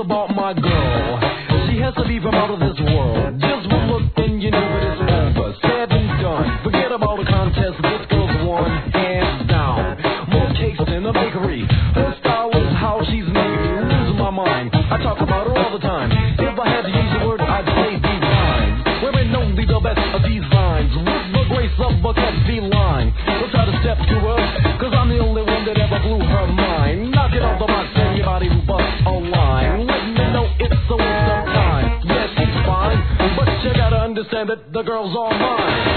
about my girl. She has to be from out of this world. Just one look and you know that it's over. Said and done. Forget about a contest. This girl's won, hands down. More cakes in a bakery. Her style is how she's making me lose my mind. I talk about her all the time. If I had to use the word, I'd say divine. Women know be the best of these lines. With the grace of a cat feline. Don't try to step to her, cause I'm the only one that ever blew her mind. Knock it off the box, anybody who busts a line. Let me know it's a waste of time. Yeah, she's fine, but you gotta understand that the girl's all mine.